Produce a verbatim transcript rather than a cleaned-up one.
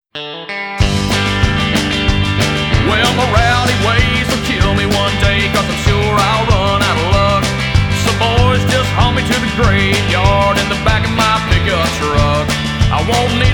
Well, my rowdy ways will kill me one day, cause I'm sure I'll run out of luck. So boys, just haul me to the graveyard in the back of my pickup truck. I won't need